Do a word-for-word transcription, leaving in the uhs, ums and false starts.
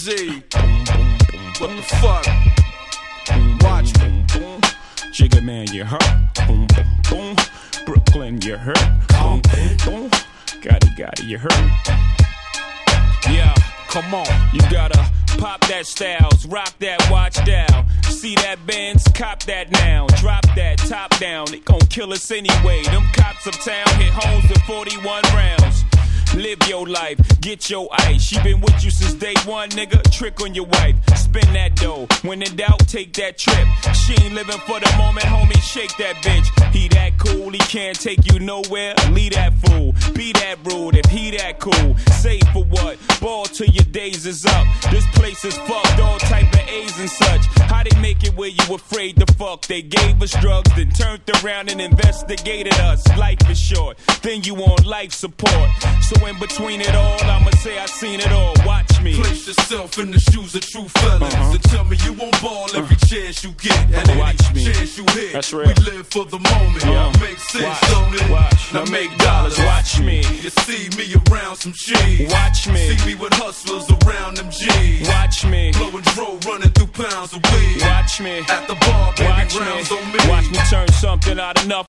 Z. What the fuck? Watch me. Jigga man, you hurt. Boom, boom, boom. Brooklyn, you hurt. Boom, boom, boom. Gotti, gotti, you hurt. Yeah, come on. You gotta pop that styles, rock that watch down. See that Benz, cop that now. Drop that top down, they gon' kill us anyway. Them cops uptown hit homes with forty-one rounds. Live your life, get your ice. She been with you since day one, nigga. Trick on your wife, spend that dough. When in doubt, take that trip. She ain't living for the moment, homie. Shake that bitch. He that cool, he can't take you nowhere. Leave that fool, be that rude. If he that cool, say for what? Ball till your days is up. This place is fucked, all type of A's and such. How they make it where you afraid to fuck? They gave us drugs, then turned around and investigated us. Life is short, then you on life support. So in between it all, I'ma say I seen it all. Watch me. Place yourself in the shoes of true felons, uh-huh. and tell me you won't ball every uh-huh. chance you get. And uh-huh. Watch any me. chance you hit. That's real. We live for the moment. Yeah. Make sense, Watch. don't it? Watch. Now make dollars. Watch me. You see me around some cheese. Watch me. See me with hustlers around them G's. Watch me. Blowing dro, running through pounds of weed. Watch me. At the bar, baby, Watch rounds me. on me. Watch me turn something out of nothing.